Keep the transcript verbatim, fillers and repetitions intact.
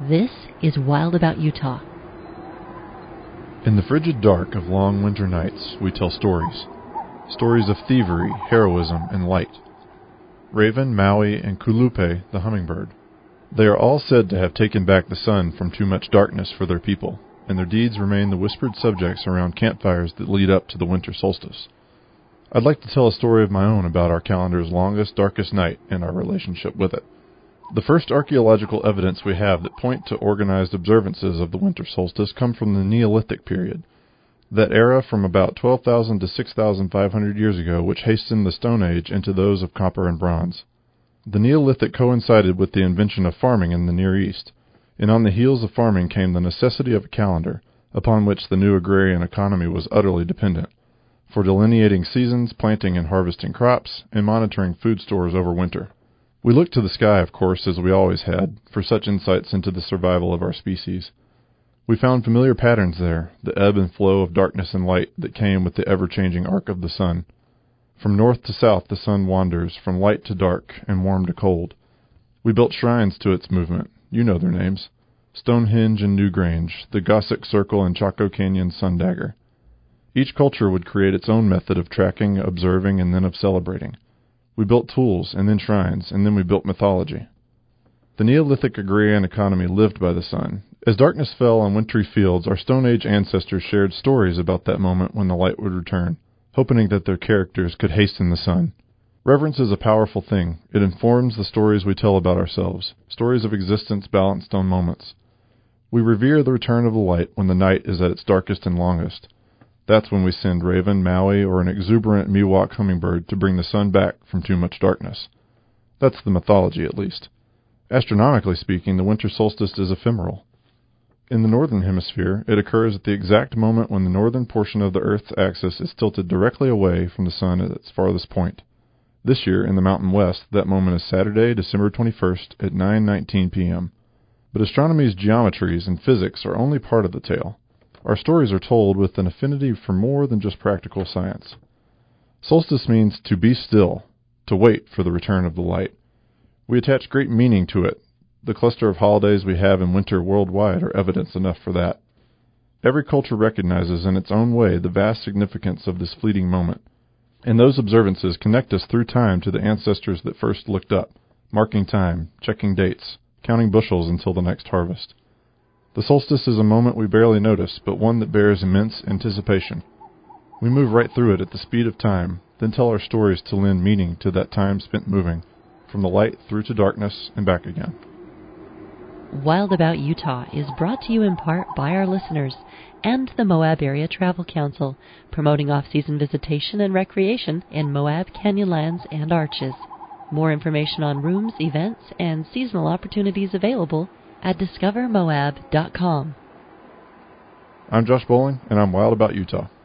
This is Wild About Utah. In the frigid dark of long winter nights, we tell stories. Stories of thievery, heroism, and light. Raven, Maui, and Kulupe, the hummingbird. They are all said to have taken back the sun from too much darkness for their people, and their deeds remain the whispered subjects around campfires that lead up to the winter solstice. I'd like to tell a story of my own about our calendar's longest, darkest night and our relationship with it. The first archaeological evidence we have that point to organized observances of the winter solstice come from the Neolithic period, that era from about twelve thousand to six thousand five hundred years ago, which hastened the Stone Age into those of copper and bronze. The Neolithic coincided with the invention of farming in the Near East, and on the heels of farming came the necessity of a calendar, upon which the new agrarian economy was utterly dependent, for delineating seasons, planting and harvesting crops, and monitoring food stores over winter. We looked to the sky, of course, as we always had, for such insights into the survival of our species. We found familiar patterns there, the ebb and flow of darkness and light that came with the ever-changing arc of the sun. From north to south the sun wanders, from light to dark, and warm to cold. We built shrines to its movement. You know their names. Stonehenge and Newgrange, the Gossick Circle and Chaco Canyon Sundagger. Each culture would create its own method of tracking, observing, and then of celebrating. We built tools, and then shrines, and then we built mythology. The Neolithic agrarian economy lived by the sun. As darkness fell on wintry fields, our Stone Age ancestors shared stories about that moment when the light would return, hoping that their characters could hasten the sun. Reverence is a powerful thing. It informs the stories we tell about ourselves, stories of existence balanced on moments. We revere the return of the light when the night is at its darkest and longest. That's when we send Raven, Maui, or an exuberant Miwok hummingbird to bring the sun back from too much darkness. That's the mythology, at least. Astronomically speaking, the winter solstice is ephemeral. In the northern hemisphere, it occurs at the exact moment when the northern portion of the Earth's axis is tilted directly away from the sun at its farthest point. This year, in the Mountain West, that moment is Saturday, December twenty-first at nine nineteen p.m. But astronomy's geometries and physics are only part of the tale. Our stories are told with an affinity for more than just practical science. Solstice means to be still, to wait for the return of the light. We attach great meaning to it. The cluster of holidays we have in winter worldwide are evidence enough for that. Every culture recognizes in its own way the vast significance of this fleeting moment, and those observances connect us through time to the ancestors that first looked up, marking time, checking dates, counting bushels until the next harvest. The solstice is a moment we barely notice, but one that bears immense anticipation. We move right through it at the speed of time, then tell our stories to lend meaning to that time spent moving, from the light through to darkness and back again. Wild About Utah is brought to you in part by our listeners and the Moab Area Travel Council, promoting off-season visitation and recreation in Moab Canyonlands and Arches. More information on rooms, events, and seasonal opportunities available at discover moab dot com. I'm Josh Bowling, and I'm Wild About Utah.